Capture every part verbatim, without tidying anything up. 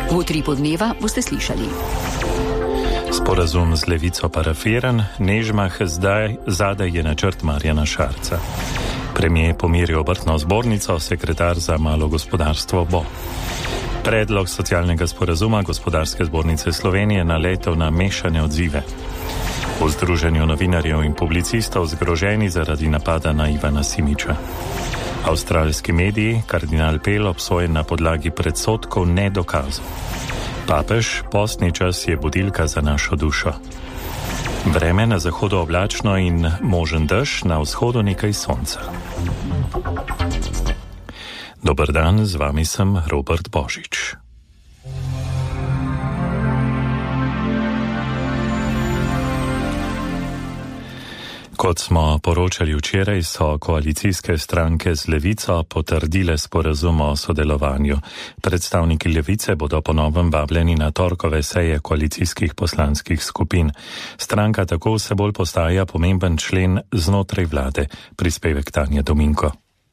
V utripu dneva boste slišali. Sporazum z Levico parafiran, Nežmah zdaj zadaj je načrt Marjana Šarca. Premier pomiri obrtno zbornico, sekretar za malo gospodarstvo bo. Predlog socialnega sporazuma Gospodarske zbornice Slovenije naletel na mešane odzive. V Združenju novinarjev in publicistov zgroženi zaradi napada na Ivana Simiča. Avstralski mediji, kardinal Pell obsojen na podlagi predsodkov, ne dokazov. Papež, postni čas je budilka za našo dušo. Vreme na zahodu oblačno in možen dež, na vzhodu nekaj sonca. Dober dan, z vami sem Robert Božič. Kot smo poročali včeraj, so koalicijske stranke z Levico potrdile sporazum o sodelovanju. Predstavniki Levice bodo po novem vabljeni na torkove seje koalicijskih poslanskih skupin. Stranka tako vse bolj postaja pomemben člen znotraj vlade. Prispevek Tanja Dominko.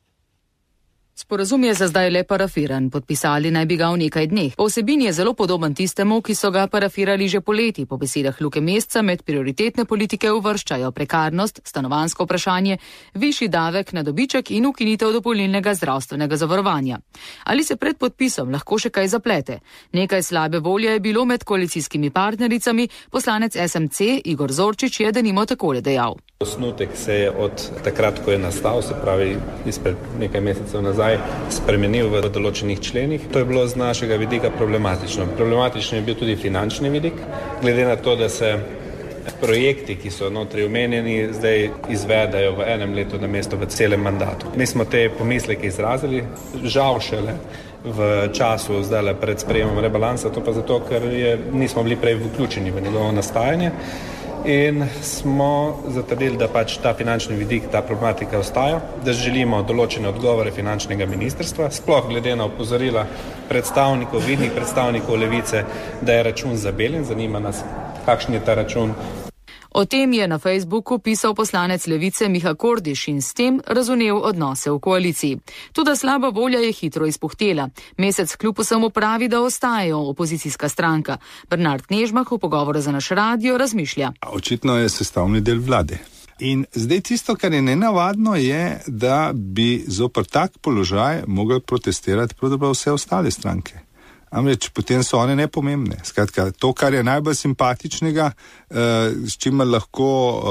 Sporazum je za zdaj le parafiran, podpisali naj bi ga v nekaj dneh. Po vsebini je zelo podoben tistemu, ki so ga parafirali že poleti. Po besedah Luke Mesca med prioritetne politike uvrščajo prekarnost, stanovanjsko vprašanje, višji davek na dobiček in ukinitev dopolnilnega zdravstvenega zavarovanja. Ali se pred podpisom lahko še kaj zaplete? Nekaj slabe volje je bilo med koalicijskimi partnericami, poslanec S M C Igor Zorčič je denimo takole dejal. Osnutek se je od takrat, ko je nastal, se pravi izpred nekaj mesecev nazaj, spremenil v določenih členih. To je bilo z našega vidika problematično. Problematično je bil tudi finančni vidik, glede na to, da se projekti, ki so notri omenjeni, zdaj izvedajo v enem letu namesto v celem mandatu. Mi smo te pomisleke izrazili, žal šele v času zdaj pred sprejemom rebalansa, to pa zato, ker je, nismo bili prej vključeni v njegovo nastajanje. In smo zatrdili, da pač ta finančni vidik, ta problematika ostaja, da želimo določene odgovore finančnega ministrstva, sploh glede na opozorila predstavnikov, vidnih predstavnikov Levice, da je račun zabeljen, zanima nas, kakšen je ta račun. O tem je na Facebooku pisal poslanec Levice Miha Kordiš in s tem razumel odnose v koaliciji. Toda slaba volja je hitro izpuhtela. Mesec kljub vsemu pravi, da ostajajo opozicijska stranka. Bernard Nežmah v pogovoru za naš radio razmišlja. Očitno je sestavni del vlade. In zdaj tisto, kar je nenavadno, je, da bi zoper tak položaj mogli protestirati pravzaprav vse ostale stranke. Amreč potem so one nepomembne. Skratka, to, kar je najbolj simpatičnega, eh, s čimer lahko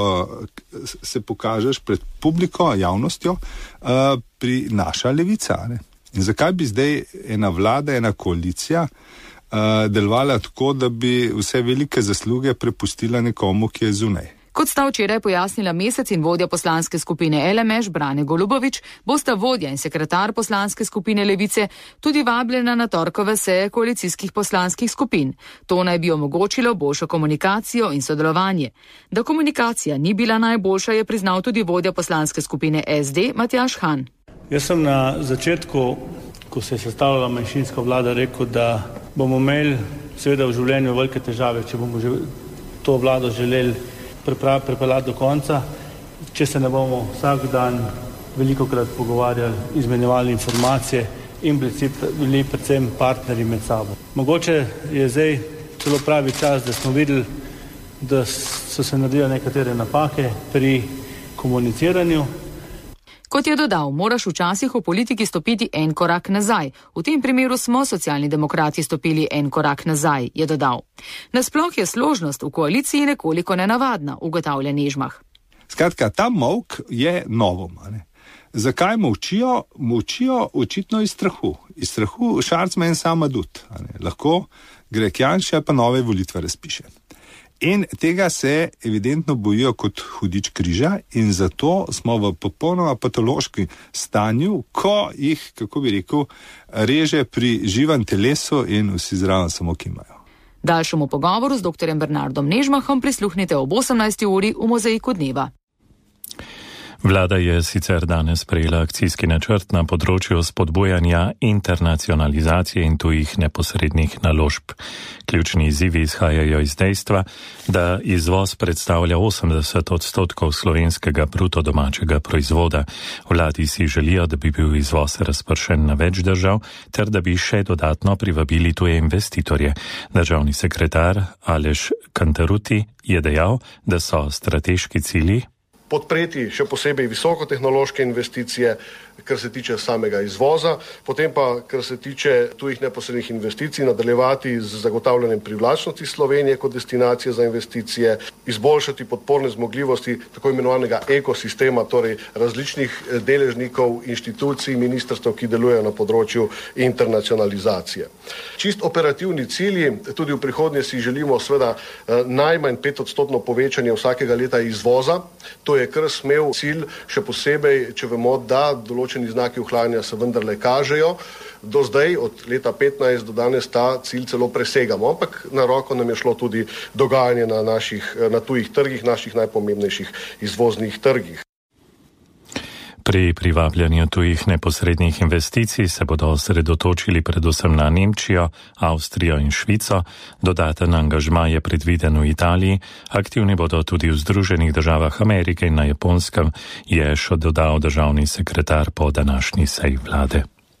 eh, se pokažeš pred publiko, javnostjo, eh, pri naša Levica. Ne? In zakaj bi zdaj ena vlada, ena koalicija eh, delovala tako, da bi vse velike zasluge prepustila nekomu, ki je zunaj? Kot sta včeraj pojasnila Mesec in vodja poslanske skupine L M Š Brane Golubović, bosta vodja in sekretar poslanske skupine Levice tudi vabljena na torkove seje koalicijskih poslanskih skupin. To naj bi omogočilo boljšo komunikacijo in sodelovanje. Da komunikacija ni bila najboljša, je priznal tudi vodja poslanske skupine S D Matjaž Han. Jaz sem na začetku, ko se je sestavljala manjšinska vlada, rekel, da bomo imeli seveda v življenju velike težave, če bomo že to vlado želeli pripeljati do konca, če se ne bomo vsak dan velikokrat pogovarjali, izmenjevali informacije in bili predvsem partnerji med sabo. Mogoče je zdaj celo pravi čas, da smo videli, da so se naredile nekatere napake pri komuniciranju. Kot je dodal, moraš včasih v politiki stopiti en korak nazaj. V tem primeru smo socialni demokrati stopili en korak nazaj, je dodal. Nasploh je složnost v koaliciji nekoliko nenavadna, ugotavlja Nežmah. Skratka, ta molk je novom. Ne? Zakaj molčijo? Molčijo očitno iz strahu. Iz strahu Šarc ima en sam adut. Lahko gre k Janši, pa nove volitve razpiše. In tega se evidentno bojijo kot hudič križa in zato smo v popolnoma patološkem stanju, ko jih, kako bi rekel, reže pri živem telesu in vsi zraven samo kimajo. Daljšemu pogovoru z doktorjem Bernardom Nežmahom prisluhnite ob osemnajsti uri v Mozaiku dneva. Vlada je sicer danes sprejela akcijski načrt na področju spodbujanja internacionalizacije in tujih neposrednih naložb. Ključni izzivi izhajajo iz dejstva, da izvoz predstavlja osemdeset odstotkov slovenskega bruto domačega proizvoda. Vladi si želijo, da bi bil izvoz razpršen na več držav, ter da bi še dodatno privabili tuje investitorje. Državni sekretar Aleš Kantaruti je dejal, da so strateški cilji podpreti še posebej visokotehnološke investicije, kar se tiče samega izvoza, potem pa, kar se tiče tujih neposrednih investicij, nadaljevati z zagotavljanjem privlačnosti Slovenije kot destinacije za investicije, izboljšati podporne zmogljivosti tako imenovanega ekosistema, torej različnih deležnikov, inštitucij, ministrstev, ki delujejo na področju internacionalizacije. Čist operativni cilji, tudi v prihodnje si želimo seveda najmanj petodstotno povečanje vsakega leta izvoza. To je kar smel cilj, še posebej, če vemo, da določeni znaki ohlajanja se vendarle kažejo. Do zdaj, od leta petnajst do danes, ta cilj celo presegamo, ampak na roko nam je šlo tudi dogajanje na naših, na tujih trgih, naših najpomembnejših izvoznih trgih. Pri privabljanju tujih neposrednih investicij se bodo osredotočili predvsem na Nemčijo, Avstrijo in Švico. Dodaten angažma je predviden v Italiji, aktivni bodo tudi v Združenih državah Amerike in na Japonskem, je še dodal državni sekretar po današnji seji vlade.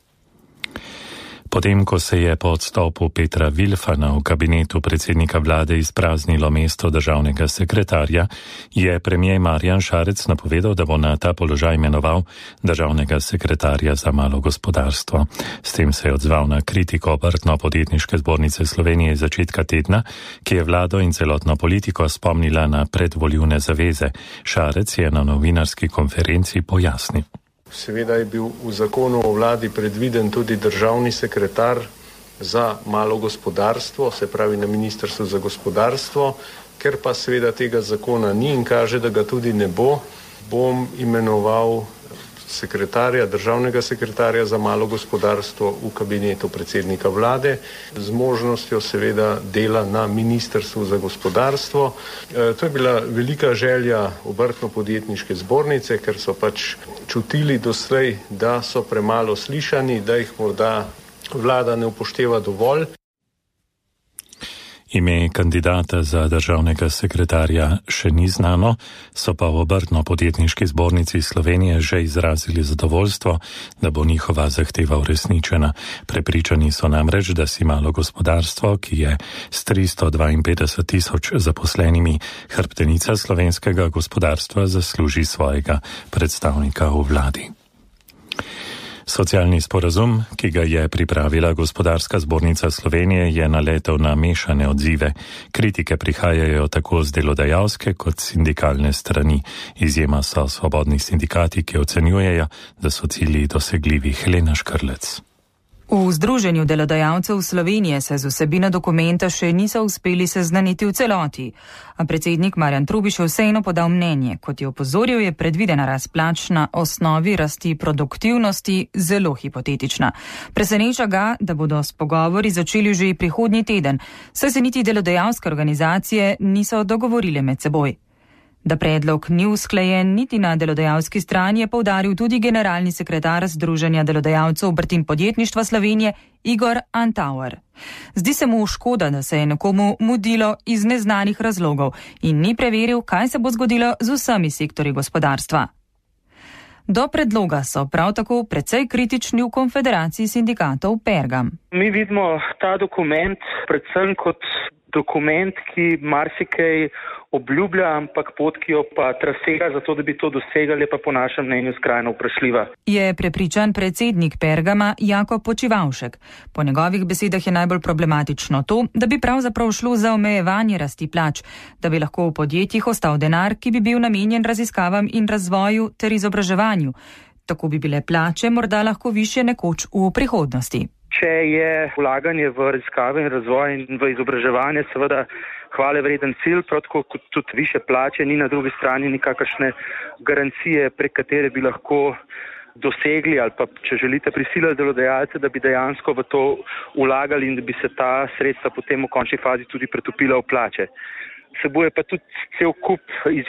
Potem, ko se je po odstopu Petra Vilfana v kabinetu predsednika vlade izpraznilo mesto državnega sekretarja, je premijer Marjan Šarec napovedal, da bo na ta položaj imenoval državnega sekretarja za malo gospodarstvo. S tem se je odzval na kritiko Obrtno-podjetniške zbornice Slovenije iz začetka tedna, ki je vlado in celotno politiko spomnila na predvoljivne zaveze. Šarec je na novinarski konferenci pojasnil. Seveda je bil v zakonu o vladi predviden tudi državni sekretar za malo gospodarstvo, se pravi na ministrstvu za gospodarstvo, ker pa seveda tega zakona ni in kaže, da ga tudi ne bo, bom imenoval sekretarja, državnega sekretarja za malo gospodarstvo v kabinetu predsednika vlade z možnostjo seveda dela na ministrstvu za gospodarstvo. E, to je bila velika želja Obrtno-podjetniške zbornice, ker so pač čutili doslej, da so premalo slišani, da jih morda vlada ne upošteva dovolj. Ime kandidata za državnega sekretarja še ni znano, so pa v Obrtno-podjetniški zbornici Slovenije že izrazili zadovoljstvo, da bo njihova zahteva uresničena. Prepričani so namreč, da si malo gospodarstvo, ki je s tristo dvainpetdeset tisoč zaposlenimi hrbtenica slovenskega gospodarstva, zasluži svojega predstavnika v vladi. Socialni sporazum, ki ga je pripravila Gospodarska zbornica Slovenije, je naletel na mešane odzive. Kritike prihajajo tako z delodajalske kot sindikalne strani. Izjema so svobodni sindikati, ki ocenjujejo, da so cilji dosegljivi. Helena Škrlec. V Združenju delodajalcev Slovenije se z vsebino dokumenta še niso uspeli seznaniti v celoti, a predsednik Marjan Trubiš je vseeno podal mnenje. Kot je opozoril, je predvidena rast plač na osnovi rasti produktivnosti zelo hipotetična. Preseneča ga, da bodo s pogovori začeli že prihodnji teden, saj se niti delodajalske organizacije niso dogovorile med seboj. Da predlog ni usklajen niti na delodajalski strani, je poudaril tudi generalni sekretar Združenja delodajalcev obrti in podjetništva Slovenije Igor Antauer. Zdi se mu škoda, da se je nekomu mudilo iz neznanih razlogov in ni preveril, kaj se bo zgodilo z vsemi sektorji gospodarstva. Do predloga so prav tako precej kritični v Konfederaciji sindikatov Pergam. Mi vidimo ta dokument predvsem kot dokument, ki marsikaj obljublja, ampak pot, ki jo pa trasira, zato da bi to dosegali, pa po našem mnenju skrajno vprašljiva. Je prepričan predsednik Pergama Jakob Počivavšek. Po njegovih besedah je najbolj problematično to, da bi pravzaprav šlo za omejevanje rasti plač, da bi lahko v podjetjih ostal denar, ki bi bil namenjen raziskavam in razvoju ter izobraževanju. Tako bi bile plače morda lahko višje nekoč v prihodnosti. Če je vlaganje v raziskave in razvoj in v izobraževanje seveda hvale vreden cilj, prav tako kot tudi više plače, ni na drugi strani nikakršne garancije, prek katere bi lahko dosegli ali pa, če želite, prisilili delodajalce, da bi dejansko v to vlagali in da bi se ta sredstva potem v končni fazi tudi pretopila v plače. Seboj pa tudi cel kup izjemno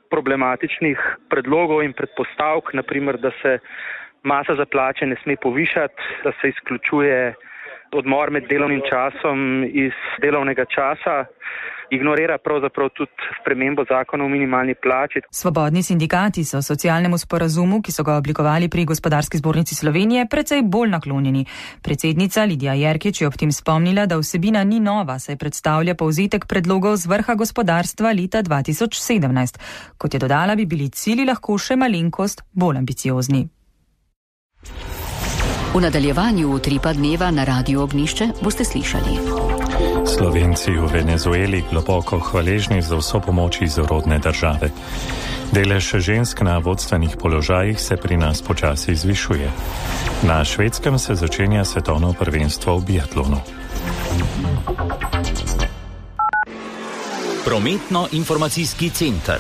problematičnih predlogov in predpostavk, naprimer, da se masa za plače ne sme povišati, da se izključuje odmor med delovnim časom iz delovnega časa, ignorira pravzaprav tudi spremembo zakona o minimalni plači. Svobodni sindikati so socialnemu sporazumu, ki so ga oblikovali pri Gospodarski zbornici Slovenije, precej bolj naklonjeni. Predsednica Lidija Jerkič je ob tem spomnila, da vsebina ni nova, saj predstavlja povzetek predlogov z vrha gospodarstva leta dva tisoč sedemnajst. Kot je dodala, bi bili cilji lahko še malenkost bolj ambiciozni. V nadaljevanju utripa dneva na Radiu Ognjišče boste slišali. Slovenci v Venezueli globoko hvaležni za vso pomoč iz rodne države. Delež žensk na vodstvenih položajih se pri nas počasi zvišuje. Na Švedskem se začenja svetovno prvenstvo v biatlonu. Prometno-informacijski center.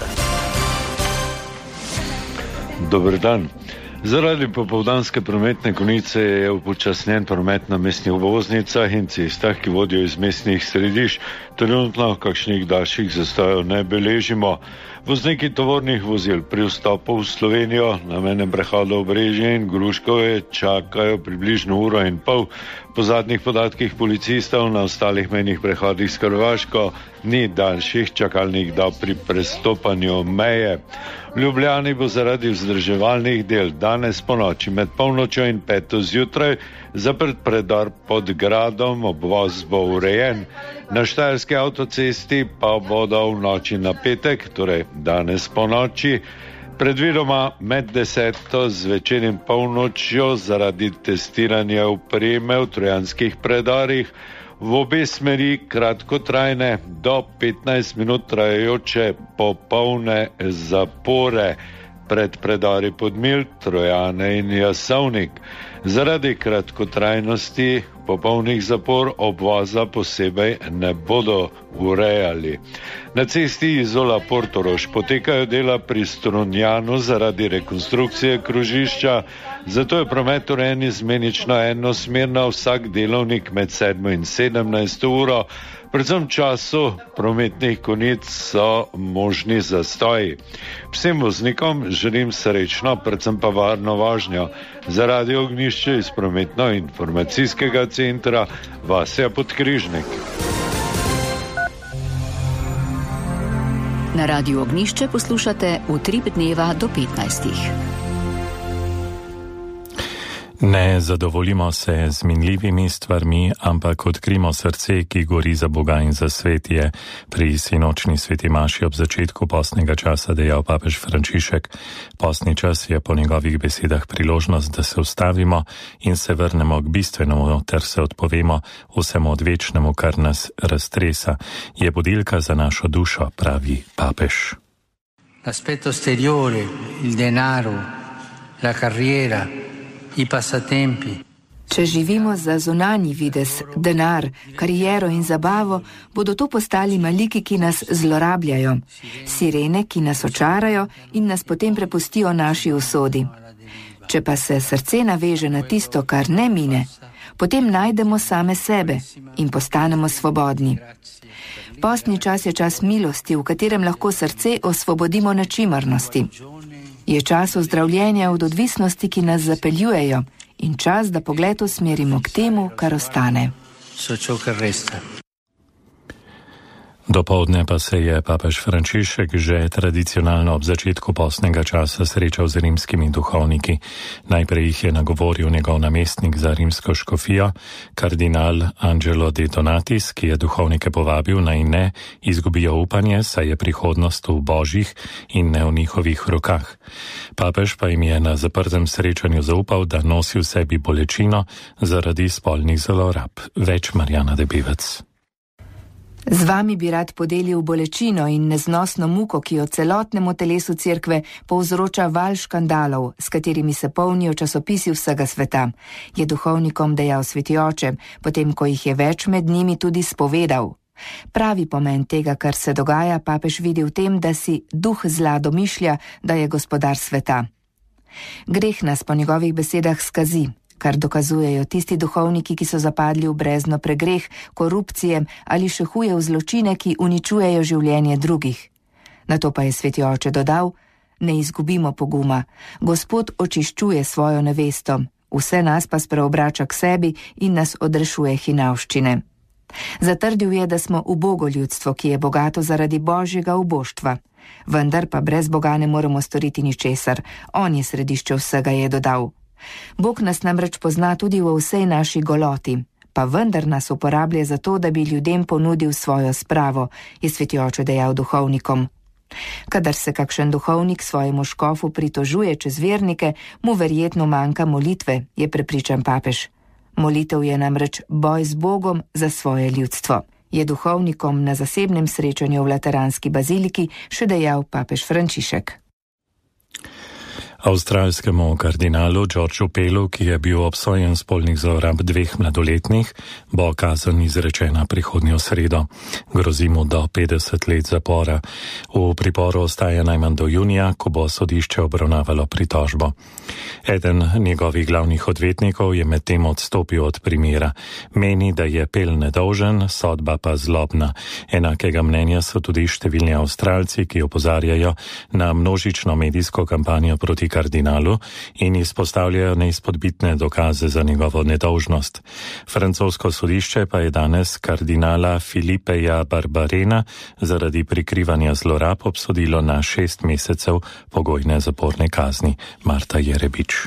Dober dan. Zaradi popoldanske prometne konice je upočasnjen promet na mestnih obvoznicah in cestah, ki vodijo iz mestnih središč. Trenutno kakšnih daljših zastojev ne beležimo. Vozniki tovornih vozil pri vstopu v Slovenijo na mejnem prehodu Obrežje in Gruškove čakajo približno uro in pol. Po zadnjih podatkih policistov na ostalih mejnih prehodih s Hrvaško ni daljših čakalnih dob pri prestopanju meje. V Ljubljani bo zaradi vzdrževalnih del danes po noči med polnočjo in peto zjutraj zaprt predor pod gradom, obvoz bo urejen. Na Štajerski avtocesti pa bodo v noči na petek, torej danes po noči, predvidoma med deseto zvečer in polnočjo zaradi testiranja opreme v trojanskih predorih v obe smeri kratkotrajne do petnajst minut trajajoče popolne zapore pred predori Podmilj, Trojane in Jasovnik. Zaradi kratkotrajnosti popolnih zapor obvoza posebej ne bodo urejali. Na cesti Izola-Portorož potekajo dela pri Strunjanu zaradi rekonstrukcije krožišča, zato je promet urejen izmenično enosmerno vsak delovnik med sedmo in sedemnajsto uro. Predvsem v času prometnih konic so možni zastoji. Vsem voznikom želim srečno, predvsem pa varno vožnjo. Za Radio Ognjišče iz prometno-informacijskega centra Vasja Podkrižnik. Na Radiu Ognjišče poslušate Utrip dneva do petnajstih. Ne zadovoljimo se z minljivimi stvarmi, ampak odkrimo srce, ki gori za Boga in za svet, je pri sinočni sveti maši ob začetku postnega časa dejal papež Frančišek. Postni čas je po njegovih besedah priložnost, da se ustavimo in se vrnemo k bistvenemu ter se odpovemo vsemu odvečnemu, kar nas raztresa. Je budilka za našo dušo, pravi papež. L'aspetto esteriore, il denaro, la carriera, i passatempi. Če živimo za zunanji videz, denar, kariero in zabavo, bodo to postali maliki, ki nas zlorabljajo, sirene, ki nas očarajo in nas potem prepustijo naši usodi. Če pa se srce naveže na tisto, kar ne mine, potem najdemo same sebe in postanemo svobodni. Postni čas je čas milosti, v katerem lahko srce osvobodimo nečimrnosti. Je čas ozdravljenja od odvisnosti, ki nas zapeljujejo, in čas, da pogled usmerimo k temu, kar ostane. Dopoldne pa se je papež Frančišek že tradicionalno ob začetku postnega časa srečal z rimskimi duhovniki. Najprej jih je nagovoril njegov namestnik za rimsko škofijo, kardinal Angelo de Donatis, ki je duhovnike povabil naj ne izgubijo upanje, saj je prihodnost v božjih in ne v njihovih rokah. Papež pa jim je na zaprtem srečanju zaupal, da nosi v sebi bolečino zaradi spolnih zlorab. Več Marjana Debevec. Z vami bi rad podelil bolečino in neznosno muko, ki jo celotnemu telesu cerkve povzroča val škandalov, s katerimi se polnijo časopisi vsega sveta, je duhovnikom dejal sveti oče, potem ko jih je več med njimi tudi spovedal. Pravi pomen tega, kar se dogaja, papež vidi v tem, da si duh zla domišlja, da je gospodar sveta. Greh nas po njegovih besedah skazi, kar dokazujejo tisti duhovniki, ki so zapadli v brezno pregreh, korupcije ali še huje v zločine, ki uničujejo življenje drugih. Nato pa je sveti oče dodal: ne izgubimo poguma, Gospod očiščuje svojo nevesto, vse nas pa spreobrača k sebi in nas odrešuje hinavščine. Zatrdil je, da smo ubogo ljudstvo, ki je bogato zaradi božjega uboštva. Vendar pa brez Boga ne moremo storiti ničesar, on je središče vsega, je dodal. Bog nas namreč pozna tudi v vsej naši goloti, pa vendar nas uporablja za to, da bi ljudem ponudil svojo spravo, je sveti oče dejal duhovnikom. Kadar se kakšen duhovnik svojemu škofu pritožuje čez vernike, mu verjetno manjka molitve, je prepričan papež. Molitev je namreč boj z Bogom za svoje ljudstvo, je duhovnikom na zasebnem srečanju v Lateranski baziliki še dejal papež Frančišek. Avstralskemu kardinalu Georgeu Pellu, ki je bil obsojen spolnih zlorab dveh mladoletnih, bo kazen izrečena prihodnjo sredo. Grozi mu do petdeset let zapora. V priporu ostaja najmanj do junija, ko bo sodišče obravnavalo pritožbo. Eden njegovih glavnih odvetnikov je medtem odstopil od primera. Meni, da je Pell nedolžen, sodba pa zlobna. Enakega mnenja so tudi številni Avstralci, ki opozarjajo na množično medijsko kampanjo proti kardinalu in izpostavljajo neizpodbitne dokaze za njegovo nedolžnost. Francosko sodišče pa je danes kardinala Filipeja Barbarena zaradi prikrivanja zlorab obsodilo na šest mesecev pogojne zaporne kazni. Marta Jerebič.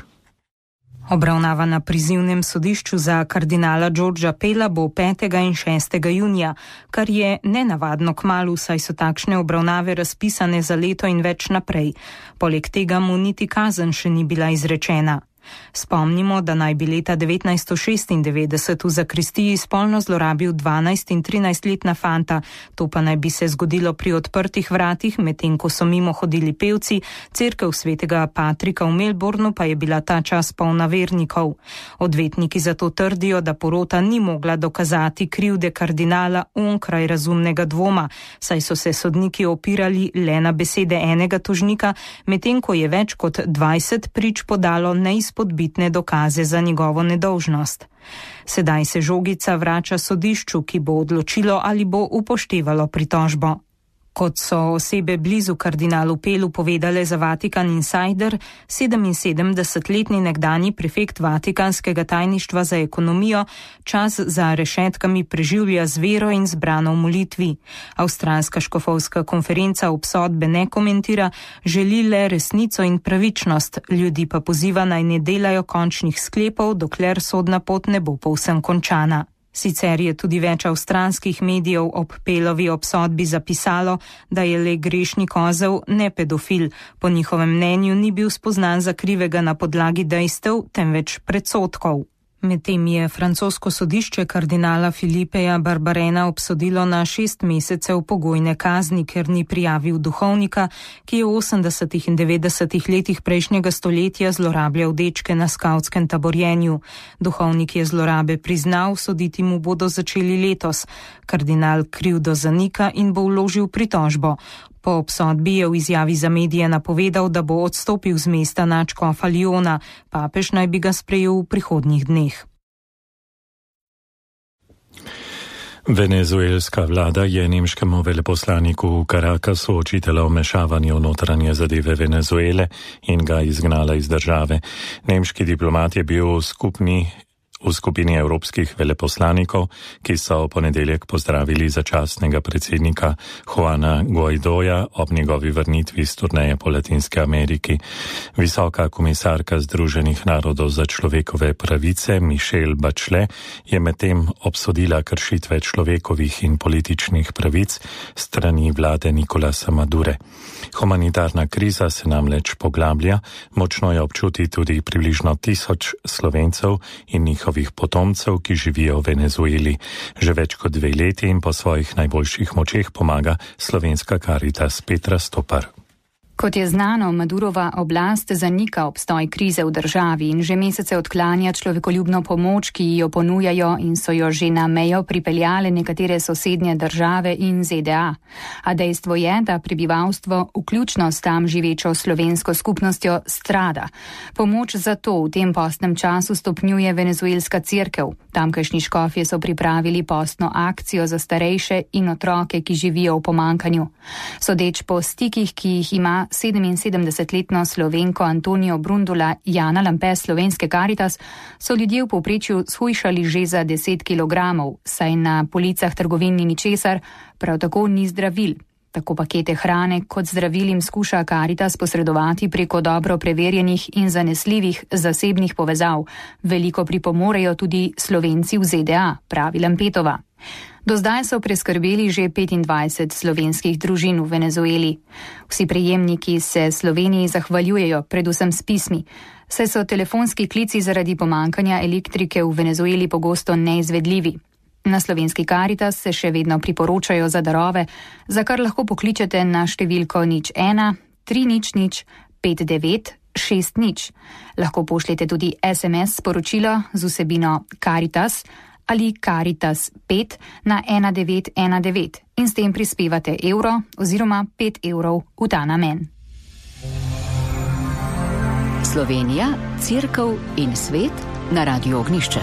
Obravnava na prizivnem sodišču za kardinala Georgea Pella bo petega in šestega junija, kar je nenavadno kmalu, saj so takšne obravnave razpisane za leto in več naprej. Poleg tega mu niti kazen še ni bila izrečena. Spomnimo, da naj bi leta devetnajststo šestindevetdeset v zakristiji spolno zlorabil dvanajst in trinajstletna fanta, to pa naj bi se zgodilo pri odprtih vratih, medtem ko so mimo hodili pevci, cerkev svetega Patrika v Melbournu pa je bila ta čas polna vernikov. Odvetniki zato trdijo, da porota ni mogla dokazati krivde kardinala onkraj razumnega dvoma, saj so se sodniki opirali le na besede enega tožnika, medtem ko je več kot dvajset prič podalo neizpodbitne podbitne dokaze za njegovo nedolžnost. Sedaj se žogica vrača sodišču, ki bo odločilo, ali bo upoštevalo pritožbo. Kot so osebe blizu kardinalu Pellu povedale za Vatikan Insider, sedeminsedemdesetletni nekdanji prefekt Vatikanskega tajništva za ekonomijo čas za rešetkami preživlja z vero in zbrano v molitvi. Avstralska škofovska konferenca obsodbe ne komentira, želi le resnico in pravičnost, ljudi pa poziva naj ne delajo končnih sklepov, dokler sodna pot ne bo povsem končana. Sicer je tudi več avstralskih medijev ob Pellovi obsodbi zapisalo, da je le grešni kozel, ne pedofil. Po njihovem mnenju ni bil spoznan za krivega na podlagi dejstev, temveč predsodkov. Medtem je francosko sodišče kardinala Filipeja Barbarena obsodilo na šest mesecev pogojne kazni, ker ni prijavil duhovnika, ki je v osemdesetih in devetdesetih letih prejšnjega stoletja zlorabljal dečke na skavtskem taborjenju. Duhovnik je zlorabe priznal, soditi mu bodo začeli letos. Kardinal krivdo zanika in bo vložil pritožbo. Po obsodbi je v izjavi za medije napovedal, da bo odstopil z mesta nadškofa Lyona. Papež naj bi ga sprejel v prihodnjih dneh. Venezuelska vlada je nemškemu veleposlaniku v Caracasu očitala vmešavanje v notranje zadeve Venezuele in ga izgnala iz države. Nemški diplomat je bil skupni v skupini evropskih veleposlanikov, ki so v ponedeljek pozdravili začasnega predsednika Juana Guaidoja ob njegovi vrnitvi z turneje po Latinski Ameriki. Visoka komisarka Združenih narodov za človekove pravice Michelle Bachelet je medtem obsodila kršitve človekovih in političnih pravic strani vlade Nicolasa Madure. Humanitarna kriza se namreč poglablja, močno je občuti tudi približno tisoč Slovencev in njihovih potomcev, ki živijo v Venezueli. Že več kot dve leti in po svojih najboljših močeh pomaga slovenska Caritas Petra Stopar. Kot je znano, Madurova oblast zanika obstoj krize v državi in že mesece odklanja človekoljubno pomoč, ki jo ponujajo in so jo že na mejo pripeljale nekatere sosednje države in Z D A. A dejstvo je, da prebivalstvo, vključno s tam živečo slovensko skupnostjo, strada. Pomoč zato v tem postnem času stopnjuje venezuelska cerkev. Tamkajšnji škofje so pripravili postno akcijo za starejše in otroke, ki živijo v pomankanju. Sodeč po stikih, ki jih ima sedeminsedemdesetletno Slovenko Antonijo Brundula Jana Lampe slovenske Karitas, so ljudje v povprečju shujšali že za deset kilogramov, saj na policah trgovin ni ničesar, prav tako ni zdravil. Tako pakete hrane kot zdravil jim skuša Karitas posredovati preko dobro preverjenih in zanesljivih zasebnih povezav. Veliko pripomorejo tudi Slovenci v Z D A, pravi Lampetova. Do zdaj so preskrbeli že petindvajset slovenskih družin v Venezueli. Vsi prejemniki se Sloveniji zahvaljujejo, predvsem s pismi, saj so telefonski klici zaradi pomankanja elektrike v Venezueli pogosto neizvedljivi. Na slovenski Karitas se še vedno priporočajo za darove, za kar lahko pokličete na številko nič ena tri nič nič pet devet šest nič. Lahko pošljete tudi es em es sporočilo z vsebino Karitas ali Karitas pet na ena devet ena devet in s tem prispevate evro oziroma pet evrov v ta namen. Slovenija, cerkev in svet na Radiu Ognišče.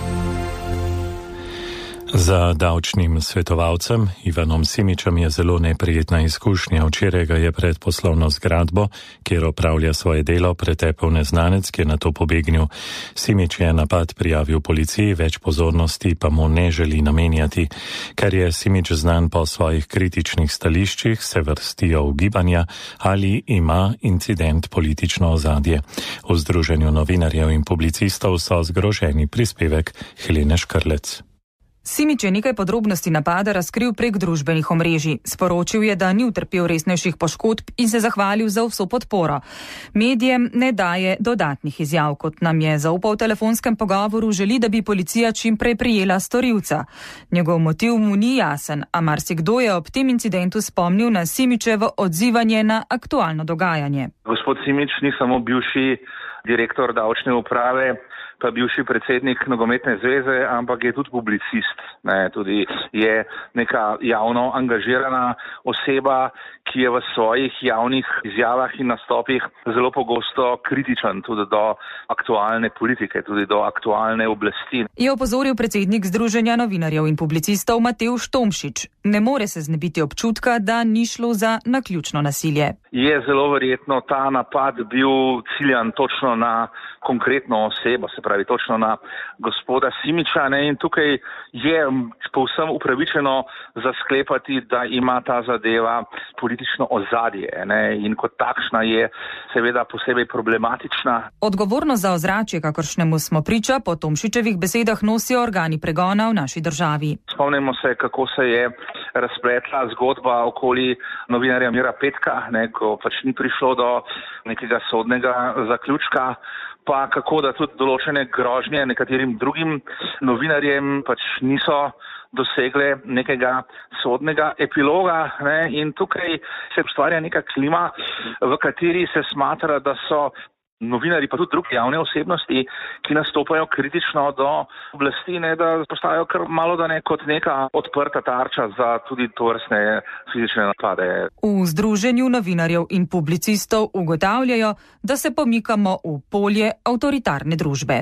Za davčnim svetovalcem Ivanom Simičem je zelo neprijetna izkušnja. Včeraj ga je pred poslovno zgradbo, kjer opravlja svoje delo, pretepel neznanec, ki je nato pobegnil. Simič je napad prijavil policiji, več pozornosti pa mu ne želi namenjati. Ker je Simič znan po svojih kritičnih stališčih, se vrstijo ugibanja, ali ima incident politično ozadje. V Združenju novinarjev in publicistov so zgroženi. Prispevek Helene Škrlec. Simič je nekaj podrobnosti napada razkril prek družbenih omrežij. Sporočil je, da ni utrpel resnejših poškodb in se zahvalil za vso podporo. Medijem ne daje dodatnih izjav, kot nam je zaupal v telefonskem pogovoru, želi, da bi policija čim prej prijela storilca. Njegov motiv mu ni jasen, a marsikdo je ob tem incidentu spomnil na Simičevo odzivanje na aktualno dogajanje. Gospod Simič ni samo bivši direktor davčne uprave, pa bivši predsednik nogometne zveze, ampak je tudi publicist, ne, tudi je neka javno angažirana oseba, ki je v svojih javnih izjavah in nastopih zelo pogosto kritičen tudi do aktualne politike, tudi do aktualne oblasti. Je opozoril predsednik Združenja novinarjev in publicistov Matevž Tomšič. Ne more se znebiti občutka, da ni šlo za naključno nasilje. Je zelo verjetno ta napad bil ciljan točno na konkretno osebo, se pravi točno na gospoda Simiča, ne, in tukaj je povsem upravičeno zasklepati, da ima ta zadeva politično ozadje, ne, in kot takšna je seveda posebej problematična. Odgovornost za ozračje, kakršnemu smo priča, po Tomšičevih besedah nosijo organi pregona v naši državi. Spomnimo se, kako se je razpletla zgodba okoli novinarja Mira Petka, ne, ko pač ni prišlo do nekega sodnega zaključka, pa kako da tudi določene grožnje nekaterim drugim novinarjem pač niso dosegle nekega sodnega epiloga, ne, in tukaj se ustvarja neka klima, v kateri se smatra, da so novinari pa tudi druge javne osebnosti, ki nastopajo kritično do oblasti, ne, da postajajo kar malo da ne kot neka odprta tarča za tudi tovrstne fizične napade. V Združenju novinarjev in publicistov ugotavljajo, da se pomikamo v polje avtoritarne družbe.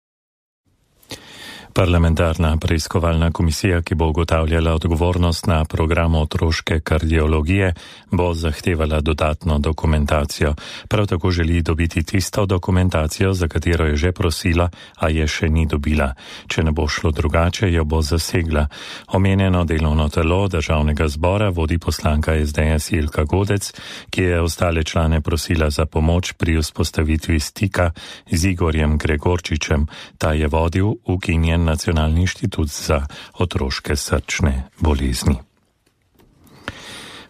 Parlamentarna preiskovalna komisija, ki bo ugotavljala odgovornost na programu otroške kardiologije, bo zahtevala dodatno dokumentacijo. Prav tako želi dobiti tisto dokumentacijo, za katero je že prosila, a je še ni dobila. Če ne bo šlo drugače, jo bo zasegla. Omenjeno delovno telo Državnega zbora vodi poslanka es de es Jelka Godec, ki je ostale člane prosila za pomoč pri vzpostavitvi stika z Igorjem Gregorčičem. Ta je vodil ukinjen Nacionalni inštitut za otroške srčne bolezni.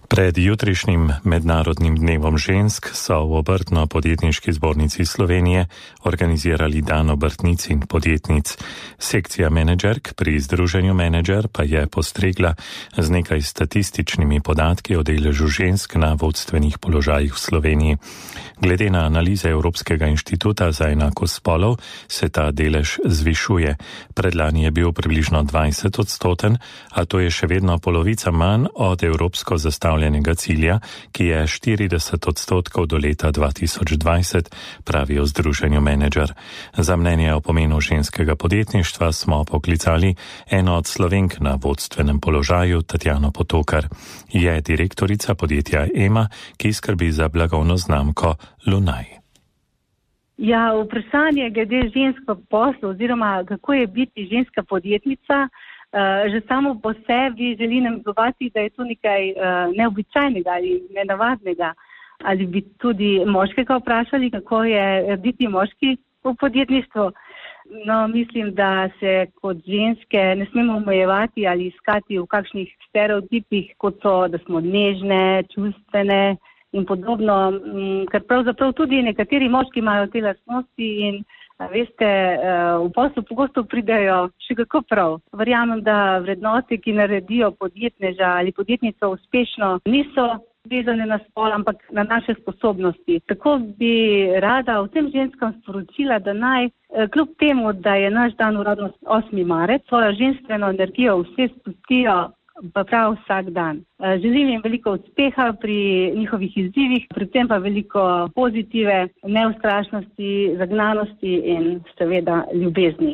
Pred jutrišnjim mednarodnim dnevom žensk so v Obrtno-podjetniški zbornici Slovenije organizirali dan obrtnic in podjetnic. Sekcija menedžerk pri Združenju menedžer pa je postregla z nekaj statističnimi podatki o deležu žensk na vodstvenih položajih v Sloveniji. Glede na analize Evropskega inštituta za enakost spolov se ta delež zvišuje. Predlani je bil približno dvajset odstoten, a to je še vedno polovica manj od evropsko zastavljenega cilja, ki je štirideset odstotkov do leta dva tisoč dvajset, pravi o Združenju menedžer. Za mnenje o pomenu ženskega podjetništva smo poklicali eno od Slovenk na vodstvenem položaju, Tatjano Potokar. Je direktorica podjetja Ema, ki skrbi za blagovno znamko Lunaj. Ja, vprašanje glede ženskega posla oziroma kako je biti ženska podjetnica, uh, že samo po sebi želi namigovati, da je to nekaj uh, neobičajnega ali nenavadnega. Ali bi tudi moškega vprašali, kako je biti moški v podjetništvu. No, mislim, da se kot ženske ne smemo omejevati ali iskati v kakšnih stereotipih, kot so, da smo nežne, čustvene in podobno, ker pravzaprav tudi nekateri moški imajo te lastnosti in veste, v poslu pogosto pridejo še kako prav. Verjamem, da vrednote, ki naredijo podjetneža ali podjetnico uspešno, niso vezane na spol, ampak na naše sposobnosti. Tako bi rada vsem ženskam sporočila, da naj, kljub temu, da je naš dan uradno osmi marec, svojo ženstveno energijo vse spustijo pa prav vsak dan. Želim jim veliko uspeha pri njihovih izzivih, predvsem pa veliko pozitive, neustrašnosti, zagnanosti in seveda ljubezni.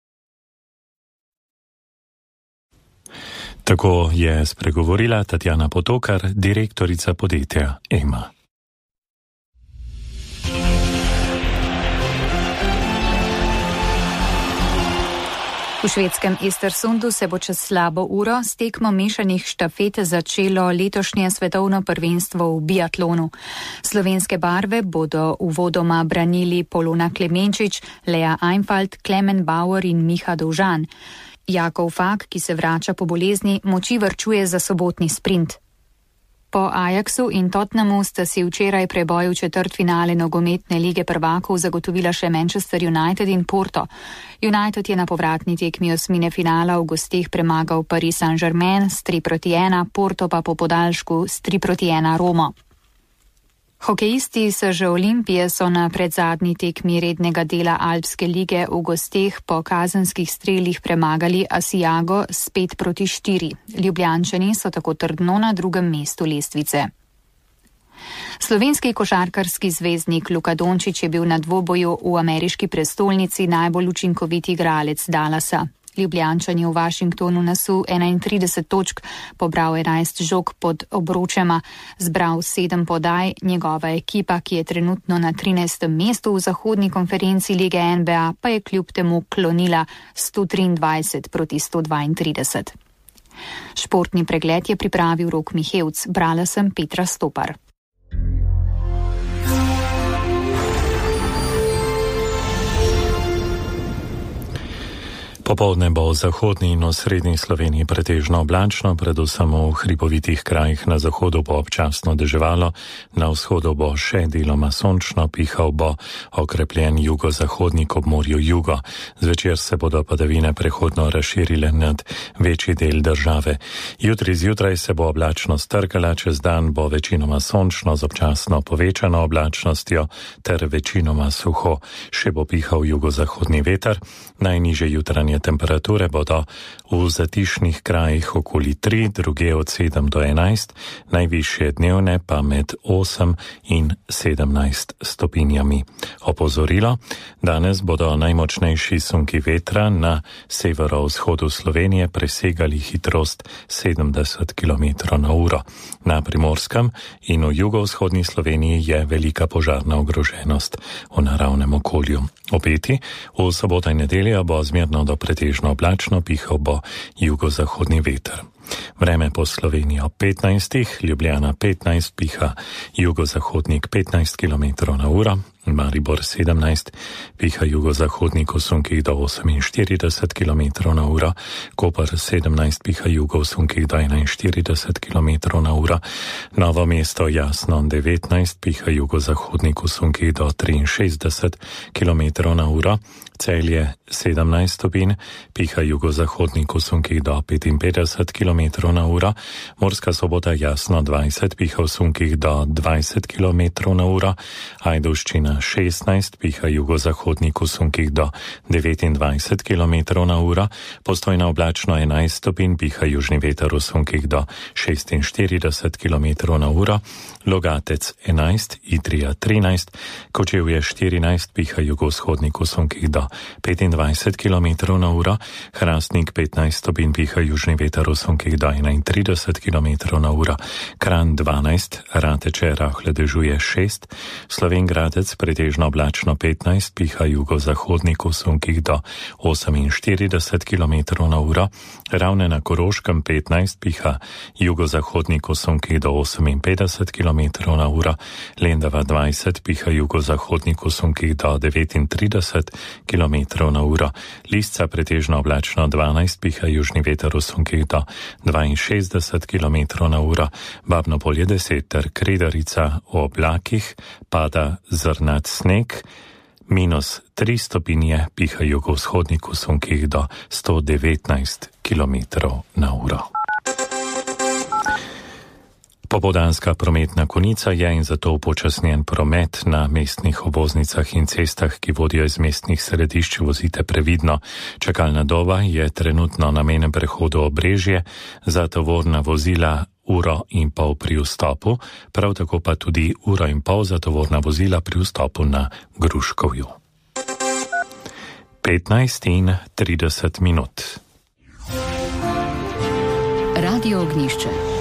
Tako je spregovorila Tatjana Potokar, direktorica podjetja Ema. V švedskem Östersundu se bo čez slabo uro s tekmo mešanih štafet začelo letošnje svetovno prvenstvo v biatlonu. Slovenske barve bodo uvodoma branili Polona Klemenčič, Lea Einfalt, Klemen Bauer in Miha Dovžan. Jakov Fak, ki se vrača po bolezni, moči varčuje za sobotni sprint. Po Ajaxu in Tottenhamu sta si včeraj preboj v četrtfinale nogometne lige prvakov zagotovila še Manchester United in Porto. United je na povratni tekmi osmine finala v gosteh premagal Paris Saint-Germain s tri proti ena, Porto pa po podaljšku s tri proti ena Romo. Hokejisti S Ž Olimpije so na predzadnji tekmi rednega dela Alpske lige v gosteh po kazenskih strelih premagali Asiago s pet proti štiri. Ljubljančani so tako trdno na drugem mestu lestvice. Slovenski košarkarski zvezdnik Luka Dončić je bil na dvoboju v ameriški prestolnici najbolj učinkovit igralec Dallasa. Ljubljančan je v Washingtonu nasul enaintrideset točk, pobral enajst žog pod obročema, zbral sedem podaj, njegova ekipa, ki je trenutno na trinajstem mestu v zahodni konferenci lige N B A, pa je kljub temu klonila sto triindvajset proti sto dvaintrideset. Športni pregled je pripravil Rok Mihevc, brala sem Petra Stopar. Popoldne bo v zahodni in osrednji Sloveniji pretežno oblačno, predvsem v hribovitih krajih na zahodu bo občasno deževalo, na vzhodu bo še deloma sončno, pihal bo okrepljen jugozahodnik ob morju jugo. Zvečer se bodo padavine prehodno razširile nad večji del države. Jutri zjutraj se bo oblačnost trgala, čez dan bo večinoma sončno z občasno povečano oblačnostjo ter večinoma suho. Še bo pihal jugozahodni veter, najnižje jutranje temperature bodo v zatišnih krajih okoli tri, druge od sedem do enajst, najvišje dnevne pa med osem in sedemnajst stopinjami. Opozorilo, danes bodo najmočnejši sunki vetra na severovzhodu Slovenije presegali hitrost sedemdeset kilometrov na uro. Na Primorskem in v jugovzhodni Sloveniji je velika požarna ogroženost v naravnem okolju. Opeti, v soboto in nedeljo bo zmerno do pretežno oblačno, pihal bo jugozahodni veter. Vreme po Slovenijo petnajst, Ljubljana petnajst, piha jugozahodnik petnajst kilometrov na uro, Maribor sedemnajst, piha jugozahodnik v sunkih do oseminštirideset kilometrov na uro, Koper sedemnajst, piha jugo v sunkih do enainštirideset kilometrov na uro, Novo mesto jasno devetnajst, piha jugozahodnik v sunkih do triinšestdeset kilometrov na uro, Celje sedemnajst stopinj, piha jugozahodnik v sunkih do petinpetdeset kilometrov na uro, Murska Sobota jasno dvajset, piha v sunkih do dvajset kilometrov na uro, Ajdovščina šestnajst, piha jugozahodnik v sunkih do devetindvajset kilometrov na uro, Postojna oblačno enajst stopinj, piha južni veter v sunkih do šestinštirideset kilometrov na uro, Logatec enajst, Idrija trinajst, Kočevje štirinajst, piha jugovzhodnik v sunkih do petindvajset kilometrov na uro, Hrastnik petnajst stopinj, piha južni veter v sunkih do enaintrideset kilometrov na uro, Kranj dvanajst, Rateče rahle dežuje šest, Slovenj Gradec pretežno oblačno petnajst, piha jugozahodnik v sunkih do oseminštirideset kilometrov na uro, Ravne na Koroškem petnajst, piha jugozahodnik v sunkih do oseminpetdeset kilometrov na uro, Lendava dvajset, piha jugozahodnik v sunkih do devetintrideset kilometrov na uro, Lisca pretežno oblačno dvanajst, piha južni veter v sunkih do dvainšestdeset kilometrov na uro, Babno Polje deset ter Kredarica v oblakih, pada zrnat sneg, minus tri stopinje, piha jugovzhodnik v sunkih do sto devetnajst kilometrov na uro. Popoldanska prometna konica je in zato upočasnjen promet na mestnih obvoznicah in cestah, ki vodijo iz mestnih središč, vozite previdno. Čakalna doba je trenutno na mejnem prehodu Obrežje za tovorna vozila uro in pol pri vstopu, prav tako pa tudi uro in pol za tovorna vozila pri vstopu na Gruškovju. petnajst in trideset minut. Radio Ognjišče.